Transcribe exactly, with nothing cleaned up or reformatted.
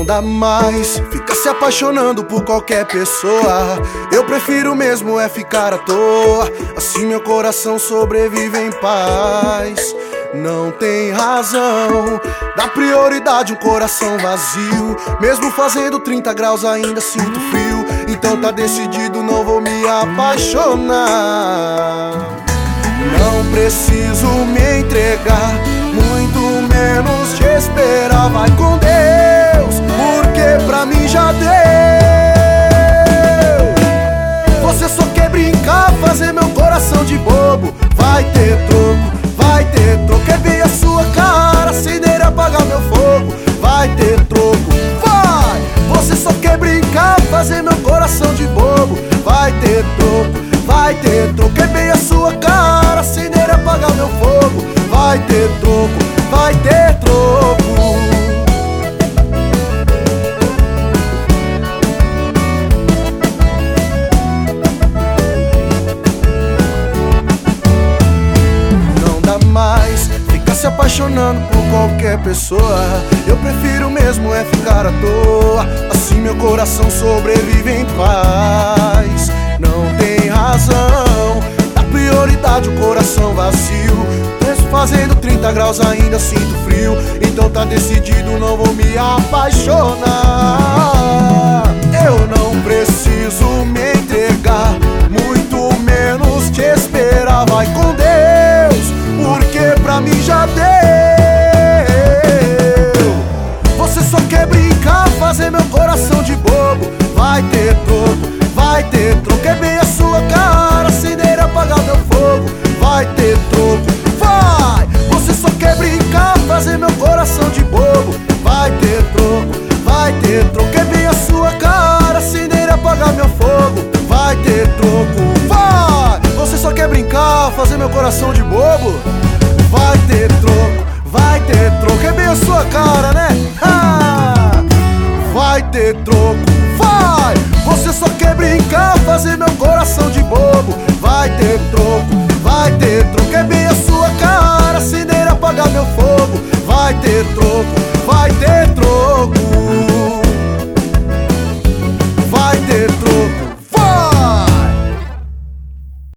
dá mais, fica se apaixonando por qualquer pessoa. Eu prefiro mesmo é ficar à toa, assim meu coração sobrevive em paz. Não tem razão, dá prioridade um coração vazio. Mesmo fazendo trinta graus ainda sinto frio. Então tá decidido, não vou me apaixonar. Não preciso me entregar, muito menos te esperar. Vai com Deus, porque pra mim já deu. Você só quer brincar, fazer meu coração de bobo. Vai ter troco, vai ter troco. É bem a sua cara, acender e apagar meu fogo. Vai ter troco, vai. Você só quer brincar, fazer meu coração de bobo. Vai ter troco, vai ter troco. É bem a sua cara, acender e apagar meu fogo. Vai ter troco, vai ter troco. Não dá mais, fica se apaixonando por qualquer pessoa. Eu prefiro mesmo é ficar à toa, assim meu coração sobrevive em paz. Não tem razão, dá prioridade o coração vazio. Mesmo fazendo trinta graus ainda sinto frio. Então tá decidido, não vou me apaixonar. Eu não preciso me entregar, muito menos te esperar. Vai com Deus, porque pra mim já deu. Você só quer brincar, fazer meu coração de bobo. Vai ter troco, vai ter troco. É bem a sua cara,